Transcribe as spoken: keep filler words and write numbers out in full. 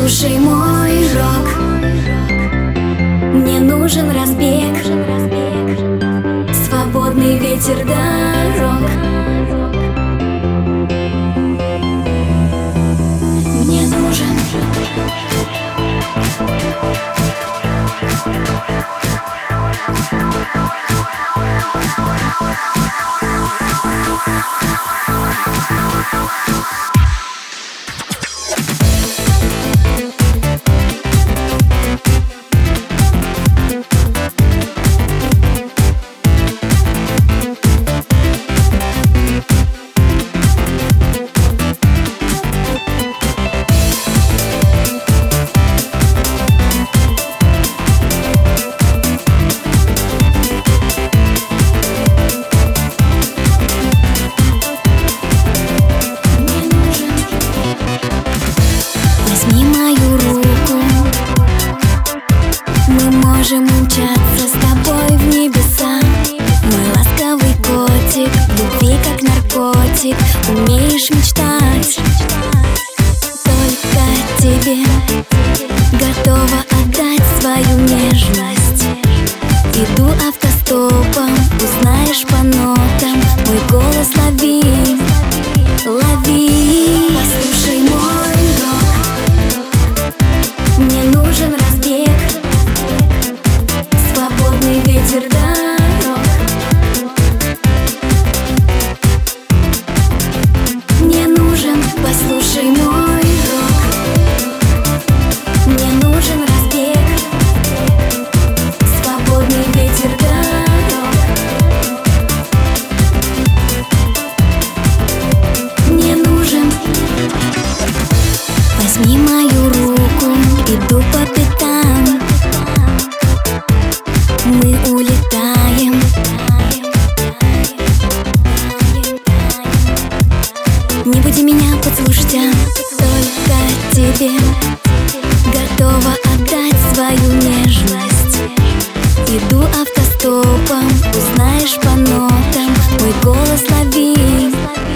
Послушай мой рок, мне нужен разбег, свободный ветер дорог. Мне нужен можем умчаться с тобой в небеса. Мой ласковый котик, любви как наркотик, умеешь мечтать. Только тебе готова отдать свою нежность. Иду автостопом, узнаешь по нотам, мой голос лови, лови. Послушай мой рок, мне нужен разбег, свободный ветер дорог. Мне нужен, послушай мой рок, мне нужен разбег, свободный ветер дорог. Мне нужен. Возьми мою руку, иду по пятам, мы улетаем. Не буди меня, послушать, а только тебе готова отдать свою нежность. Иду автостопом, узнаешь по нотам, мой голос лови.